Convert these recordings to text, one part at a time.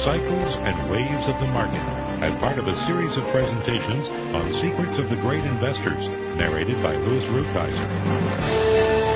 cycles and waves of the market as part of a series of presentations on secrets of the great investors, narrated by Louis Rukeyser.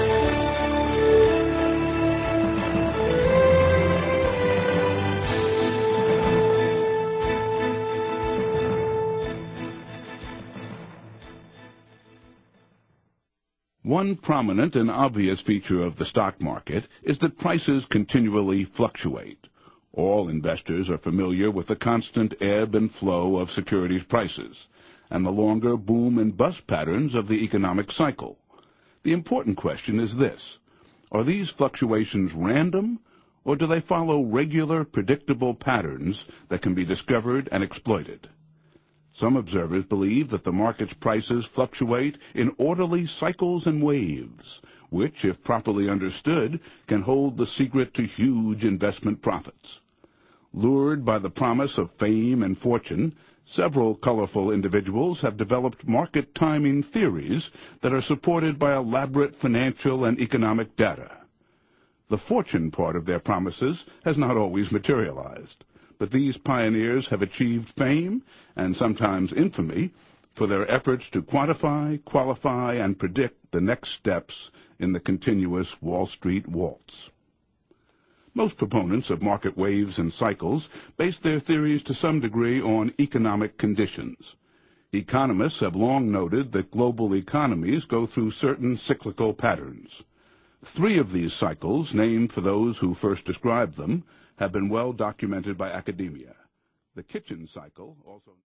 One prominent and obvious feature of the stock market is that prices continually fluctuate. All investors are familiar with the constant ebb and flow of securities prices and the longer boom and bust patterns of the economic cycle. The important question is this: are these fluctuations random, or do they follow regular, predictable patterns that can be discovered and exploited? Some observers believe that the market's prices fluctuate in orderly cycles and waves, which, if properly understood, can hold the secret to huge investment profits. Lured by the promise of fame and fortune, several colorful individuals have developed market timing theories that are supported by elaborate financial and economic data. The fortune part of their promises has not always materialized, but these pioneers have achieved fame and sometimes infamy for their efforts to quantify, qualify, and predict the next steps in the continuous Wall Street waltz. Most proponents of market waves and cycles base their theories to some degree on economic conditions. Economists have long noted that global economies go through certain cyclical patterns. 3 of these cycles, named for those who first described them, have been well documented by academia. The kitchen cycle, also